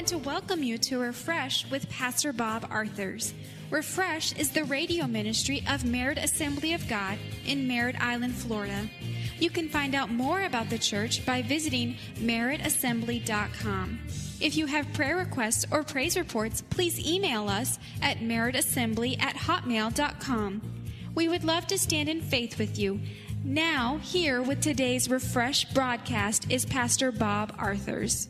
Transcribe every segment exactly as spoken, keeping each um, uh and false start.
to welcome you to Refresh with Pastor Bob Arthurs. Refresh is the radio ministry of Merritt Assembly of God in Merritt Island, Florida. You can find out more about the church by visiting merritt assembly dot com. If you have prayer requests or praise reports, please email us at merrittassembly at hotmail dot com. We would love to stand in faith with you. Now, here with today's Refresh broadcast is Pastor Bob Arthurs.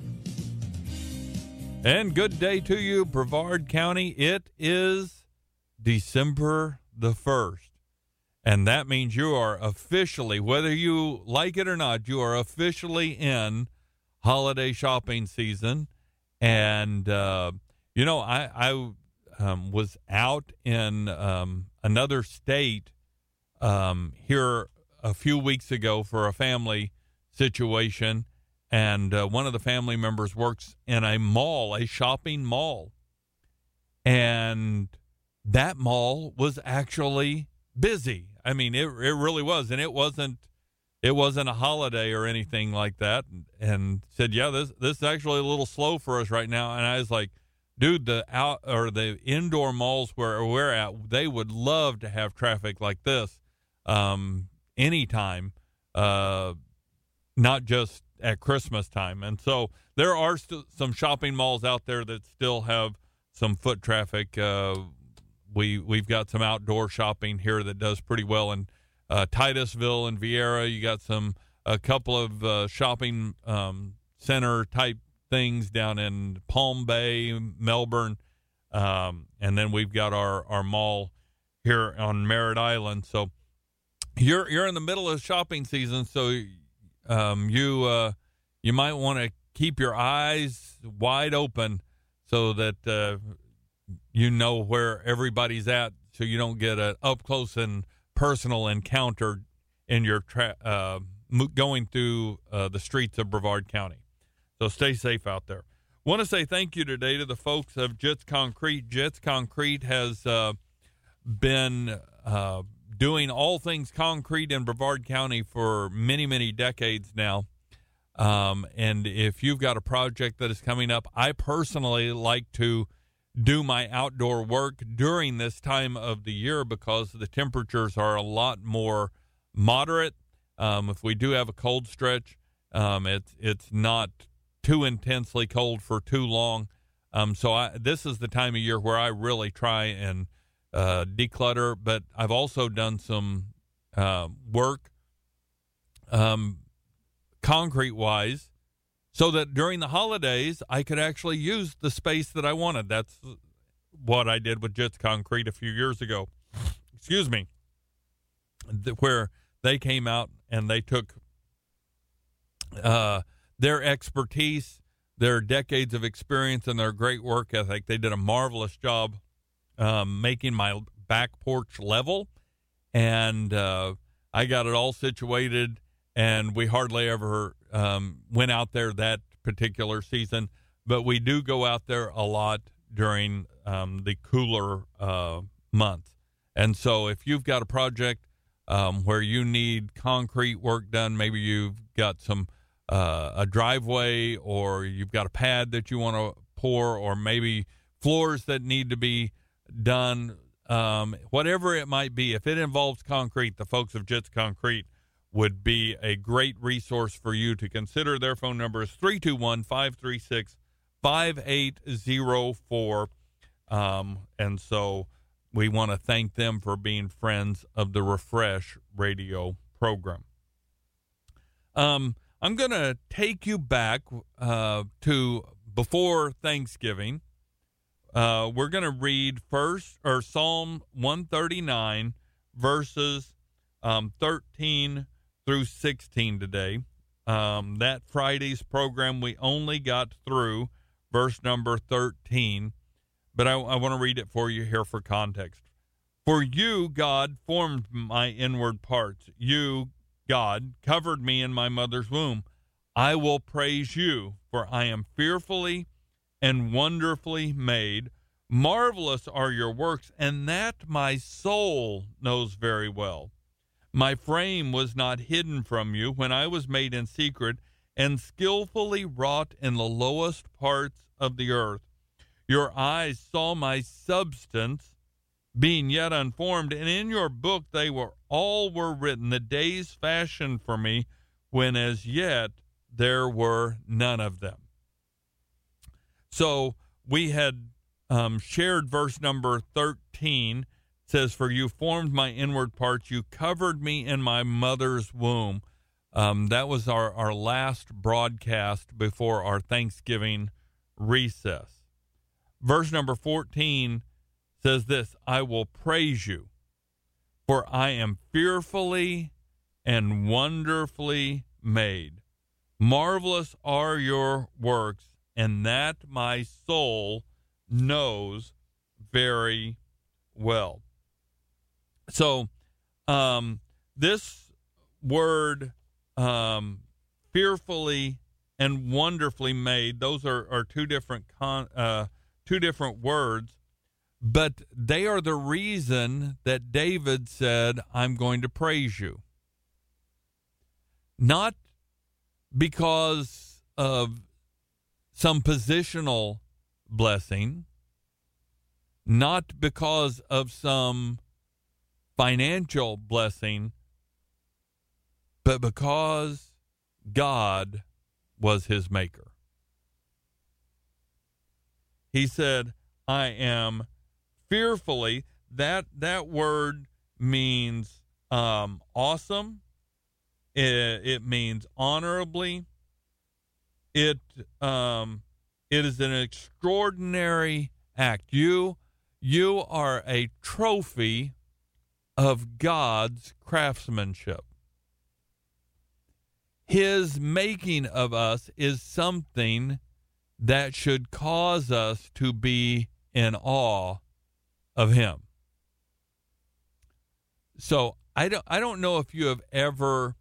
And good day to you, Brevard County. It is December the first. And that means you are officially, whether you like it or not, you are officially in holiday shopping season. And, uh, you know, I, I um, was out in um, another state um, here a few weeks ago for a family situation. And uh, one of the family members works in a mall, a shopping mall. And that mall was actually busy. I mean, it it really was. And it wasn't it wasn't a holiday or anything like that. And, and said, yeah, this this is actually a little slow for us right now. And I was like, dude, the out or the indoor malls where we're at, they would love to have traffic like this um, anytime, uh, not just at Christmas time. And so there are st- some shopping malls out there that still have some foot traffic. Uh, we, we've got some outdoor shopping here that does pretty well in uh, Titusville and Vieira. You got some, a couple of uh, shopping um, center type things down in Palm Bay, Melbourne. Um, and then we've got our, our mall here on Merritt Island. So you're, you're in the middle of shopping season. So Um, you uh, you might want to keep your eyes wide open so that uh, you know where everybody's at, so you don't get an up close and personal encounter in your tra- uh, going through uh, the streets of Brevard County. So stay safe out there. Want to say thank you today to the folks of Jits Concrete. Jits Concrete has uh, been uh, doing all things concrete in Brevard County for many, many decades now. Um, and if you've got a project that is coming up, I personally like to do my outdoor work during this time of the year because the temperatures are a lot more moderate. Um, if we do have a cold stretch, um, it's, it's not too intensely cold for too long. Um, so I, this is the time of year where I really try and Uh, declutter, but I've also done some uh, work um, concrete-wise so that during the holidays I could actually use the space that I wanted. That's what I did with Jits Concrete a few years ago. Excuse me. Where they came out and they took uh, their expertise, their decades of experience, and their great work ethic. They did a marvelous job Um, making my back porch level, and uh, I got it all situated, and we hardly ever um, went out there that particular season, but we do go out there a lot during um, the cooler uh, months. And so if you've got a project um, where you need concrete work done, maybe you've got some uh, a driveway, or you've got a pad that you want to pour, or maybe floors that need to be done, um, whatever it might be, if it involves concrete, the folks of Jits Concrete would be a great resource for you to consider. Their phone number is three two one, five three six, five eight zero four. Um, and so we want to thank them for being friends of the Refresh radio program. Um, I'm going to take you back uh, to before Thanksgiving. Uh, we're going to read first or Psalm one thirty-nine verses um, thirteen through sixteen today. Um, that Friday's program, we only got through verse number thirteen, but I, I want to read it for you here for context. For you, God, formed my inward parts. You, God, covered me in my mother's womb. I will praise you, for I am fearfully and wonderfully made. Marvelous are your works, and that my soul knows very well. My frame was not hidden from you when I was made in secret and skillfully wrought in the lowest parts of the earth. Your eyes saw my substance, being yet unformed, and in your book they were all were written, the days fashioned for me, when as yet there were none of them. So we had um, shared verse number thirteen. It says, for you formed my inward parts, you covered me in my mother's womb. Um, that was our, our last broadcast before our Thanksgiving recess. Verse number fourteen says this, I will praise you, for I am fearfully and wonderfully made. Marvelous are your works, and that my soul knows very well. So um, this word, um, fearfully and wonderfully made, those are, are two different con, uh, two different words. But they are the reason that David said, I'm going to praise you. Not because of some positional blessing, not because of some financial blessing, but because God was his maker. He said, I am fearfully, that that word means um, awesome. It, it means honorably. It um, it is an extraordinary act. You you are a trophy of God's craftsmanship. His making of us is something that should cause us to be in awe of him. So I don't, I don't know if you have ever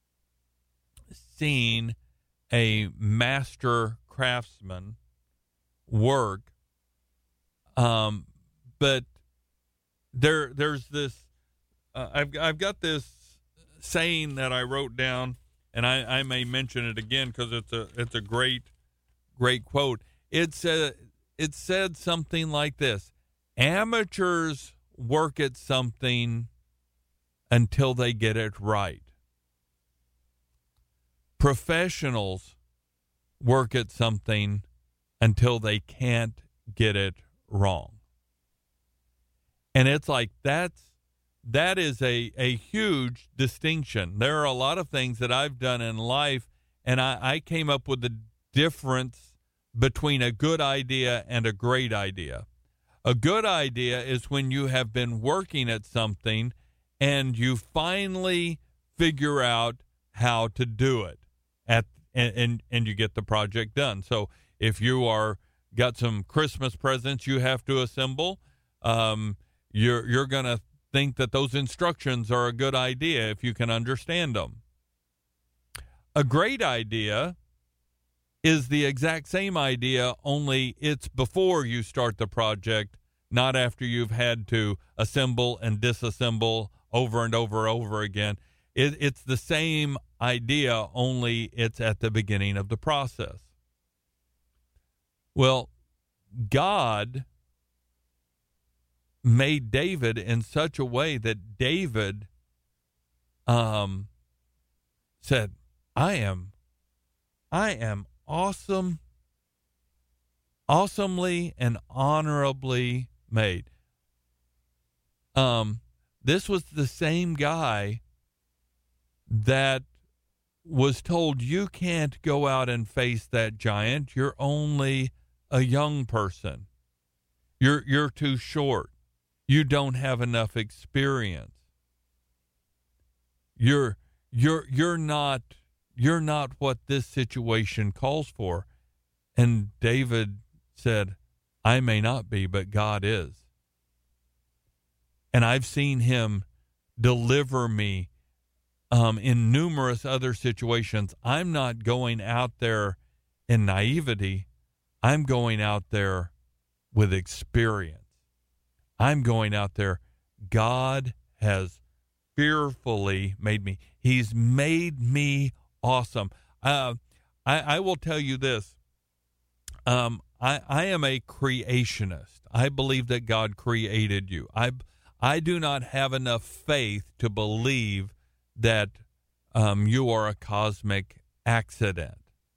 seen a master craftsman work, um, but there there's this. Uh, I've I've got this saying that I wrote down, and I, I may mention it again because it's a it's a great great quote. It's a, it said something like this: amateurs work at something until they get it right. Professionals work at something until they can't get it wrong. And it's like that's that is a, a huge distinction. There are a lot of things that I've done in life, and I, I came up with the difference between a good idea and a great idea. A good idea is when you have been working at something and you finally figure out how to do it at and, and, and you get the project done. So if you are got some Christmas presents you have to assemble, um, you're you're going to think that those instructions are a good idea if you can understand them. A great idea is the exact same idea, only it's before you start the project, not after you've had to assemble and disassemble over and over and over again. It, it's the same idea, only it's at the beginning of the process. Well, God made David in such a way that David um, said, I am, I am awesome, awesomely and honorably made. Um, this was the same guy that was told, you can't go out and face that giant. You're only a young person. You're you're too short. You don't have enough experience. You're you're you're not you're not what this situation calls for. And David said, I may not be, but God is. And I've seen him deliver me um, in numerous other situations. I'm not going out there in naivety. I'm going out there with experience. I'm going out there. God has fearfully made me. He's made me awesome. Uh, I, I will tell you this. Um, I, I am a creationist. I believe that God created you. I, I do not have enough faith to believe that um, you are a cosmic accident.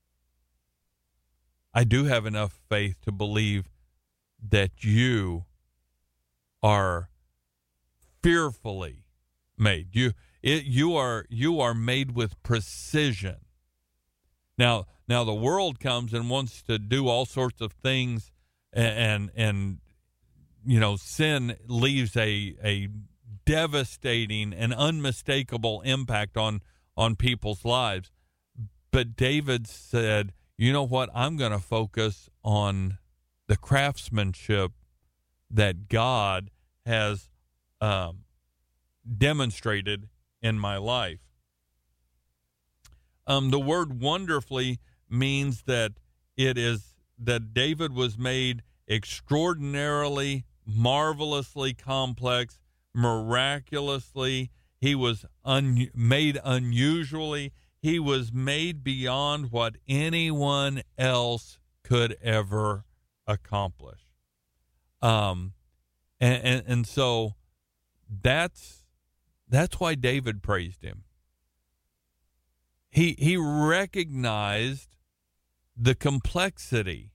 I do have enough faith to believe that you are fearfully made. You it, you are you are made with precision. Now now the world comes and wants to do all sorts of things, and and, and you know, sin leaves a a devastating and unmistakable impact on on people's lives. But David said, you know what? I'm going to focus on the craftsmanship that God has um, demonstrated in my life. Um, the word wonderfully means that it is that David was made extraordinarily, marvelously complex, miraculously. He was un- made unusually. He was made beyond what anyone else could ever accomplish. Um, and, and, and so that's, that's why David praised him. He, he recognized the complexity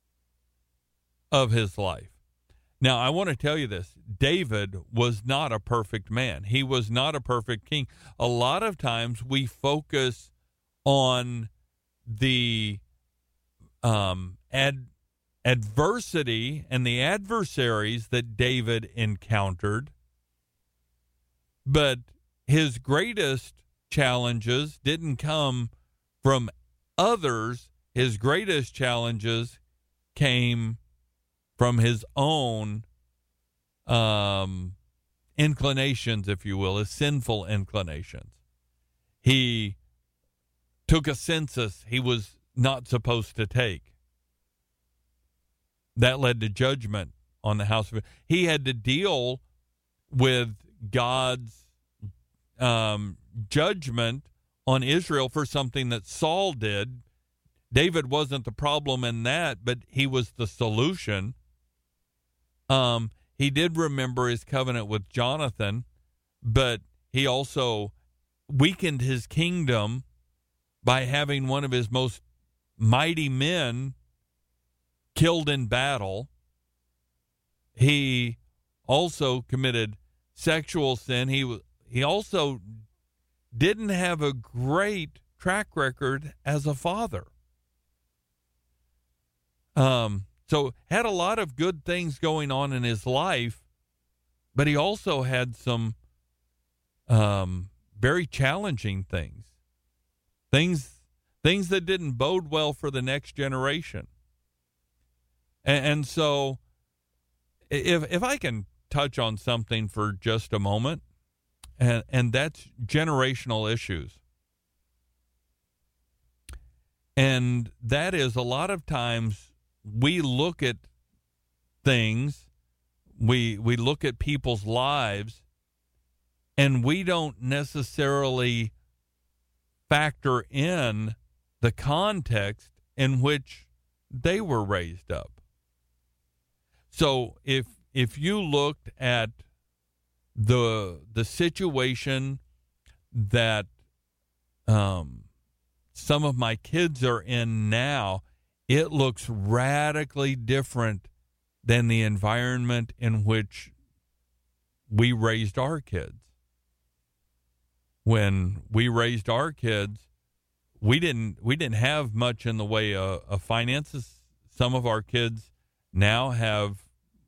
of his life. Now, I want to tell you this. David was not a perfect man. He was not a perfect king. A lot of times we focus on the um, ad, adversity and the adversaries that David encountered, but his greatest challenges didn't come from others. His greatest challenges came from his own um, inclinations, if you will, his sinful inclinations. He took a census he was not supposed to take. That led to judgment on the house of. He had to deal with God's um, judgment on Israel for something that Saul did. David wasn't the problem in that, but he was the solution. Um, he did remember his covenant with Jonathan, but he also weakened his kingdom by having one of his most mighty men killed in battle. He also committed sexual sin. He he also didn't have a great track record as a father. Um. So had a lot of good things going on in his life, but he also had some um, very challenging things, things things that didn't bode well for the next generation. And, and so if if I can touch on something for just a moment, and, and that's generational issues. And that is a lot of times we look at things, we we look at people's lives, and we don't necessarily factor in the context in which they were raised up. So if if you looked at the the situation that um, some of my kids are in now, it looks radically different than the environment in which we raised our kids. When we raised our kids, we didn't we didn't have much in the way of, of finances. Some of our kids now have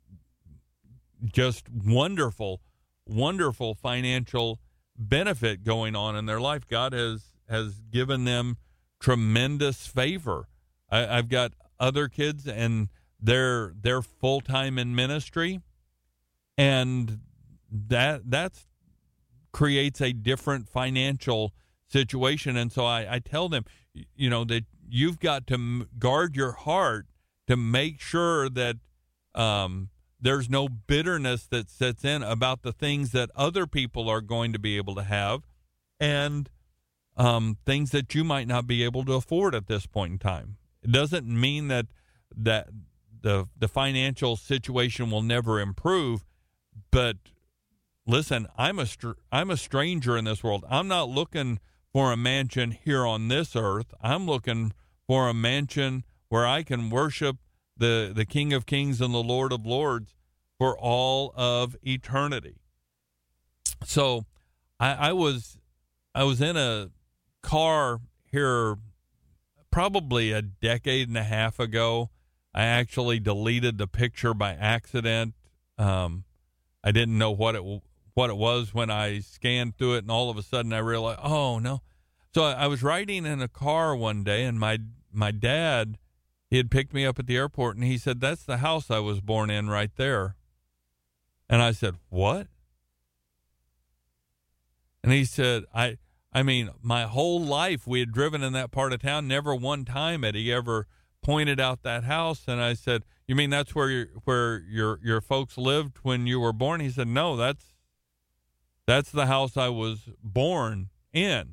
just wonderful, wonderful financial benefit going on in their life. God has has given them tremendous favor. I, I've got other kids, and they're they're full time in ministry, and that that's creates a different financial situation. And so I, I tell them, you know, that you've got to m- guard your heart to make sure that um, there's no bitterness that sets in about the things that other people are going to be able to have. And um, things that you might not be able to afford at this point in time. It doesn't mean that that the the financial situation will never improve, but listen, I'm a str- I'm a stranger in this world. I'm not looking for a mansion here on this earth. I'm looking for a mansion where I can worship the the King of Kings and the Lord of Lords for all of eternity. So I, I was I was in a car here probably a decade and a half ago. I actually deleted the picture by accident. Um, I didn't know what it what it was when I scanned through it, and all of a sudden I realized, oh no. So I, I was riding in a car one day, and my my dad, he had picked me up at the airport, and he said, "That's the house I was born in right there." And I said, "What?" And he said, I I mean, my whole life we had driven in that part of town. Never one time had he ever pointed out that house. And I said, "You mean that's where your where your your folks lived when you were born?" He said, "No, that's that's the house I was born in."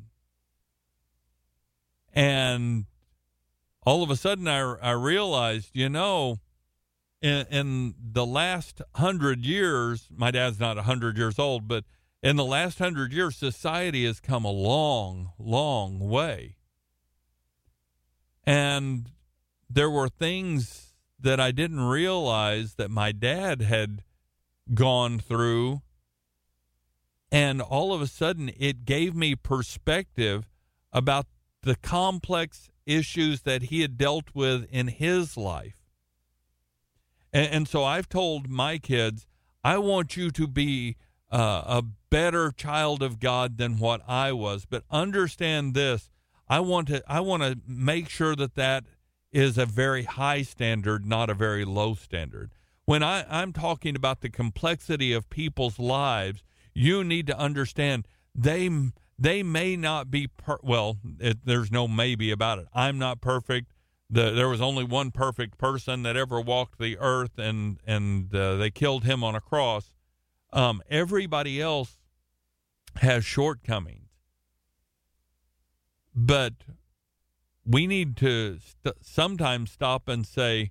And all of a sudden I, I realized, you know, in, in the last hundred years, my dad's not a hundred years old, but in the last hundred years, society has come a long, long way. And there were things that I didn't realize that my dad had gone through. And all of a sudden, it gave me perspective about the complex issues that he had dealt with in his life. And, and so I've told my kids, I want you to be uh, a better child of God than what I was. But understand this, I want to I want to make sure that that is a very high standard, not a very low standard. When I, I'm talking about the complexity of people's lives, you need to understand they they may not be per- well. It, there's no maybe about it. I'm not perfect. The, there was only one perfect person that ever walked the earth, and and uh, they killed him on a cross. Um, everybody else has shortcomings, but we need to st- sometimes stop and say,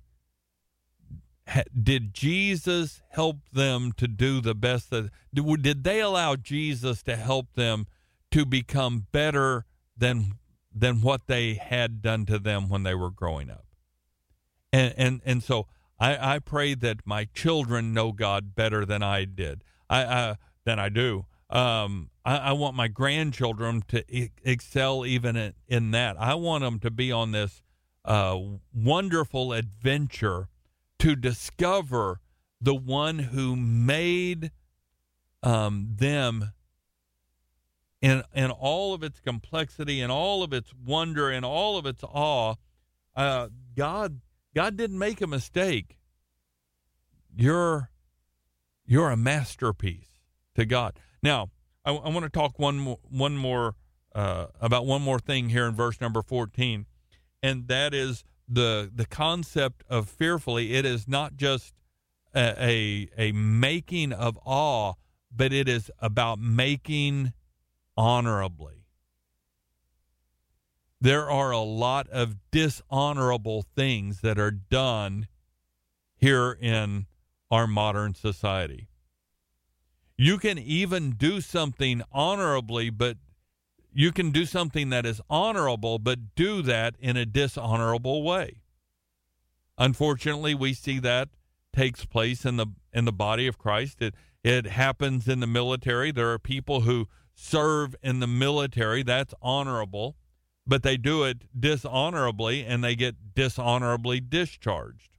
did Jesus help them to do the best that did they allow Jesus to help them to become better than than what they had done to them when they were growing up? And and and so I, I pray that my children know God better than I did. I uh, than I do. Um, I, I want my grandchildren to e- excel even in, in that. I want them to be on this uh, wonderful adventure to discover the one who made um, them in in all of its complexity and all of its wonder and all of its awe. Uh, God God didn't make a mistake. You're you're a masterpiece to God. Now, I, I want to talk one more, one more uh, about one more thing here in verse number fourteen, and that is the the concept of fearfully. It is not just a, a a making of awe, but it is about making honorably. There are a lot of dishonorable things that are done here in our modern society. You can even do something honorably, but you can do something that is honorable, but do that in a dishonorable way. Unfortunately, we see that takes place in the in the body of Christ. It it happens in the military. There are people who serve in the military. That's honorable, but they do it dishonorably, and they get dishonorably discharged.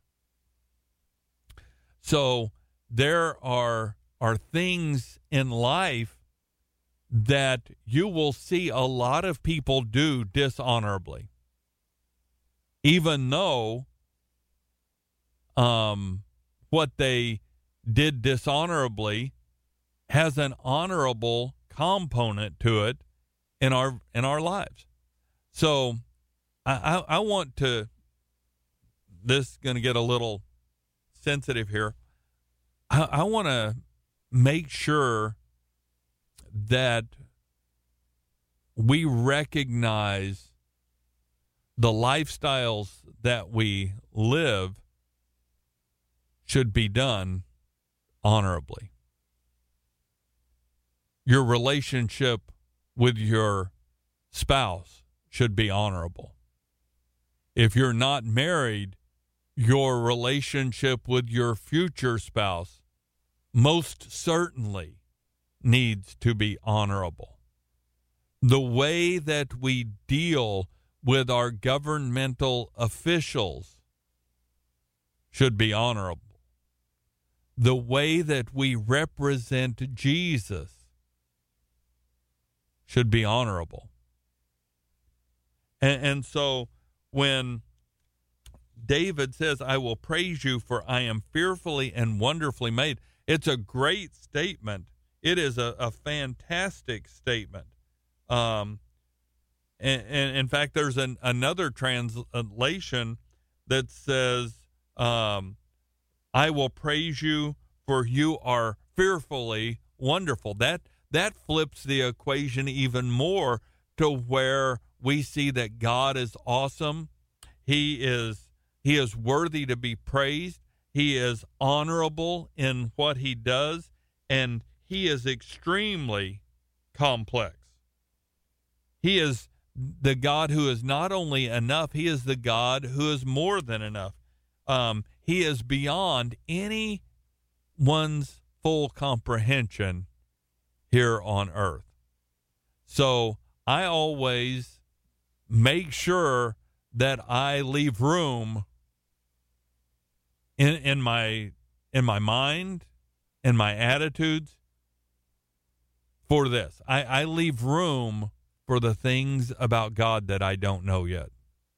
So there are are things in life that you will see a lot of people do dishonorably, even though um, what they did dishonorably has an honorable component to it in our in our lives. So I, I, I want to, this is going to get a little sensitive here. I, I want to make sure that we recognize the lifestyles that we live should be done honorably. Your relationship with your spouse should be honorable. If you're not married, your relationship with your future spouse most certainly needs to be honorable. The way that we deal with our governmental officials should be honorable. The way that we represent Jesus should be honorable. And, and so when David says, I will praise you for I am fearfully and wonderfully made, it's a great statement. It is a, a fantastic statement. Um, and, and in fact, there's an, another translation that says, um, I will praise you for you are fearfully wonderful. That that flips the equation even more to where we see that God is awesome. He is he is worthy to be praised. He is honorable in what he does, and he is extremely complex. He is the God who is not only enough, he is the God who is more than enough. Um, he is beyond anyone's full comprehension here on earth. So I always make sure that I leave room in in my in my mind, in my attitudes for this. I, I leave room for the things about God that I don't know yet.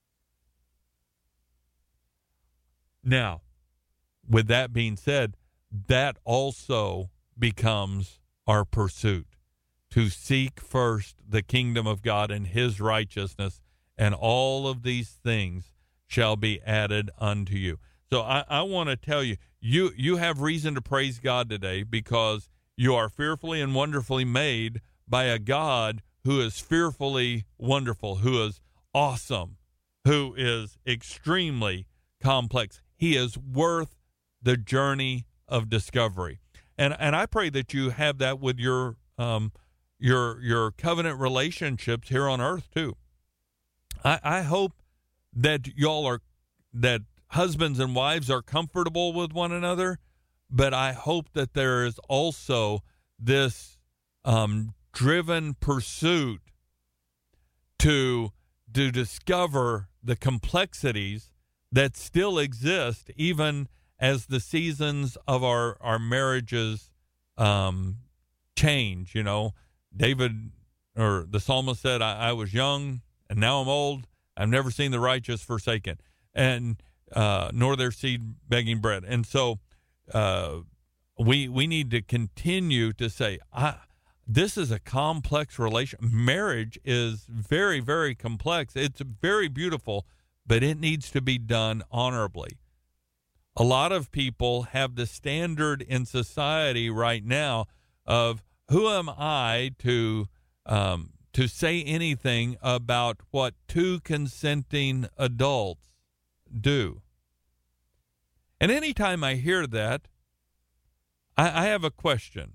Now, with that being said, that also becomes our pursuit, to seek first the kingdom of God and his righteousness, and all of these things shall be added unto you. So I, I want to tell you, you, you have reason to praise God today because you are fearfully and wonderfully made by a God who is fearfully wonderful, who is awesome, who is extremely complex. He is worth the journey of discovery. And and I pray that you have that with your um your your covenant relationships here on earth too. I, I hope that y'all are that husbands and wives are comfortable with one another, but I hope that there is also this um, driven pursuit to to discover the complexities that still exist even as the seasons of our, our marriages um, change. You know, David or the psalmist said, I, I was young and now I'm old. I've never seen the righteous forsaken, and uh, nor their seed begging bread. And so uh, we we need to continue to say, I, this is a complex relation. Marriage is very, very complex. It's very beautiful, but it needs to be done honorably. A lot of people have the standard in society right now of who am I to um, to say anything about what two consenting adults do. And anytime I hear that, I, I have a question.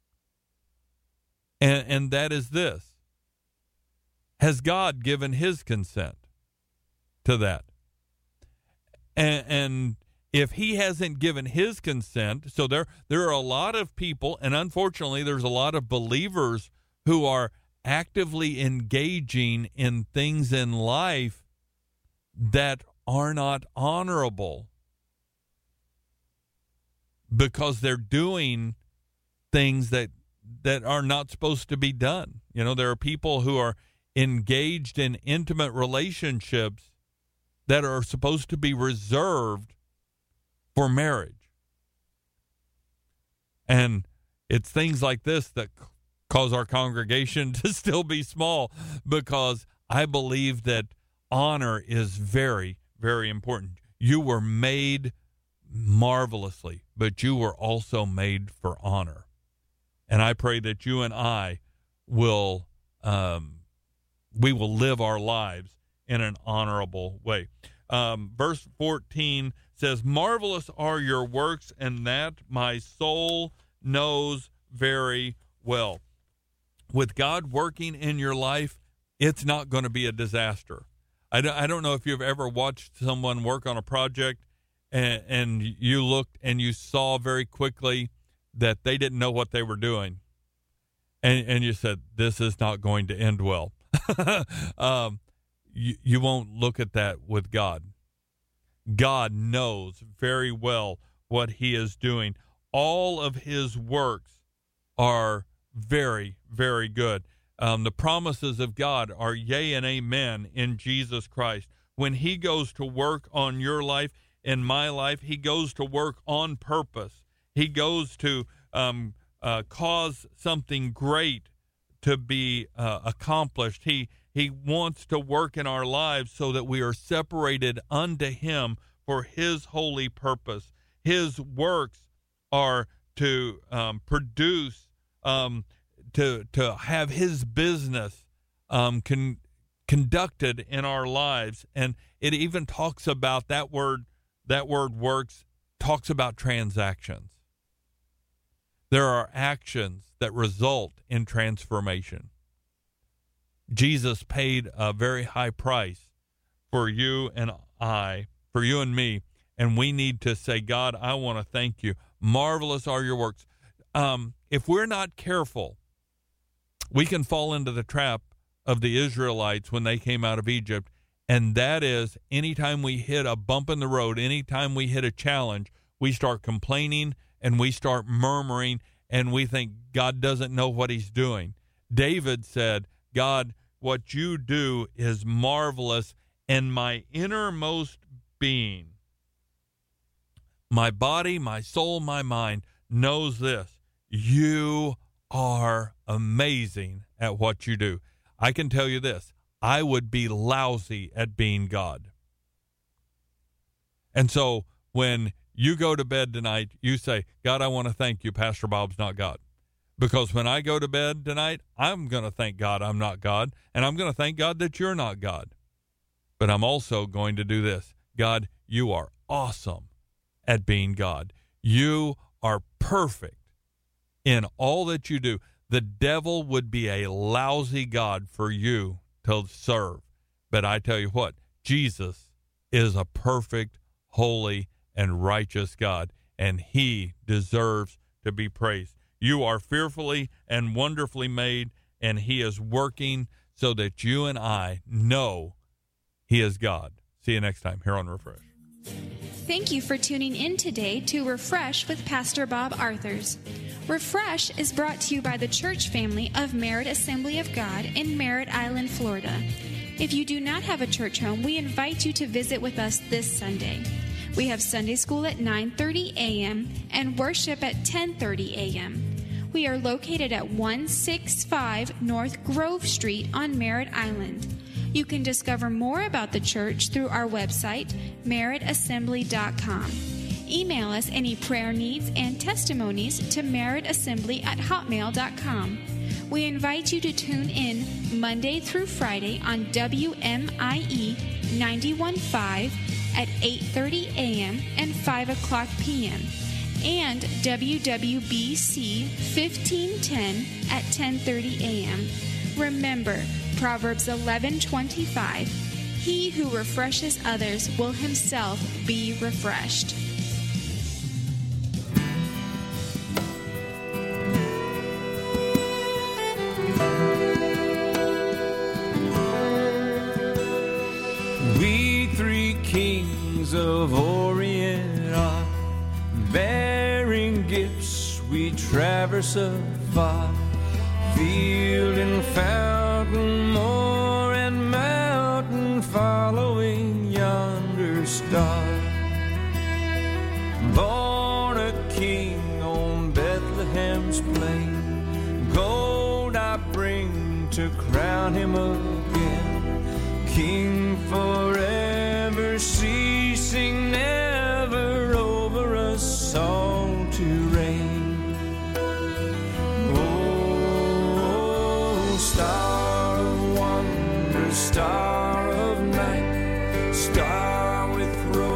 And, and that is this. Has God given his consent to that? And, and if he hasn't given his consent, so there there are a lot of people, and unfortunately there's a lot of believers who are actively engaging in things in life that are not honorable because they're doing things that that are not supposed to be done. You know, there are people who are engaged in intimate relationships that are supposed to be reserved for marriage. And it's things like this that cause our congregation to still be small, because I believe that honor is very, very important. You were made marvelously, but you were also made for honor. And I pray that you and I will um, we will live our lives in an honorable way. Um, verse fourteen says, marvelous are your works, and that my soul knows very well. With God working in your life, it's not going to be a disaster. I don't, I don't know if you've ever watched someone work on a project and, and you looked and you saw very quickly that they didn't know what they were doing. And, and you said, this is not going to end well. um, you, you won't look at that with God. God knows very well what he is doing. All of his works are very, very good. Um, the promises of God are yea and amen in Jesus Christ. When he goes to work on your life, in my life, he goes to work on purpose. He goes to um, uh, cause something great to be uh, accomplished. He He wants to work in our lives so that we are separated unto him for his holy purpose. His works are to um, produce, um, to to have his business um, con- conducted in our lives. And it even talks about that word, that word works, talks about transactions. There are actions that result in transformation. Jesus paid a very high price for you and I, for you and me, and we need to say, God, I want to thank you. Marvelous are your works. Um, if we're not careful, we can fall into the trap of the Israelites when they came out of Egypt, and that is anytime we hit a bump in the road, anytime we hit a challenge, we start complaining and we start murmuring, and we think God doesn't know what he's doing. David said, God, what you do is marvelous, and my innermost being, my body, my soul, my mind knows this. You are amazing at what you do. I can tell you this. I would be lousy at being God. And so when you go to bed tonight, you say, God, I want to thank you, Pastor Bob's not God. Because when I go to bed tonight, I'm going to thank God I'm not God, and I'm going to thank God that you're not God. But I'm also going to do this. God, you are awesome at being God. You are perfect in all that you do. The devil would be a lousy God for you to serve. But I tell you what, Jesus is a perfect, holy, and righteous God, and he deserves to be praised. You are fearfully and wonderfully made, and he is working so that you and I know he is God. See you next time here on Refresh. Thank you for tuning in today to Refresh with Pastor Bob Arthurs. Refresh is brought to you by the church family of Merritt Assembly of God in Merritt Island, Florida. If you do not have a church home, we invite you to visit with us this Sunday. We have Sunday school at nine thirty a.m. and worship at ten thirty a.m. We are located at one sixty-five North Grove Street on Merritt Island. You can discover more about the church through our website, merritt assembly dot com. Email us any prayer needs and testimonies to merrittassembly at hotmail dot com. We invite you to tune in Monday through Friday on W M I E ninety-one point five at eight thirty a.m. and five o'clock p.m. and W W B C fifteen ten at ten thirty a.m. Remember, Proverbs eleven twenty-five, he who refreshes others will himself be refreshed. We three kings of Orient are bearing gifts, we traverse afar, field and fountain, moor and mountain, following yonder star. Born a king on Bethlehem's plain, gold I bring to crown him again, king for